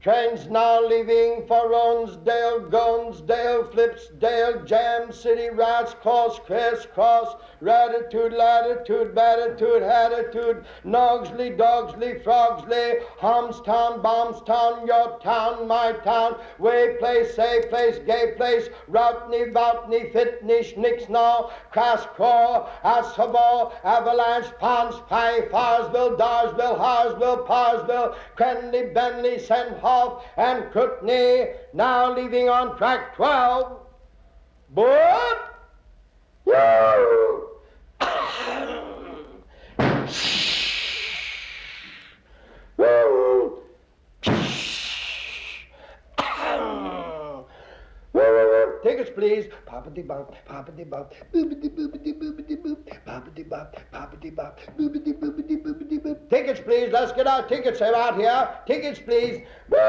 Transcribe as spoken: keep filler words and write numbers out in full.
Trains now leaving for Onsdale, Gonsdale, Flipsdale, Jam City, Rats Cross, Cress Cross, Ratitude, Latitude, Batitude, Hatitude, Nogsley, Dogsley, Frogsley, Homstown, Bombstown, your town, my town, Way Place, Say Place, Gay Place, Routney, Voutney, Fitney, Schnicksnaw, Crascraw, Assabaw, Avalanche, Ponce, Pie, Farsville, Darsville, Harsville, Parsville, Crenley, Benley, Saint and Crutney, now leaving on track twelve. But, woo! Woo! Tickets, please. Poppity bop, poppity bop, boopity boopity boopity boop, poppity bop, poppity bop, boopity boopity boopity boop. Tickets, please. Let's get our tickets out here. Tickets, please.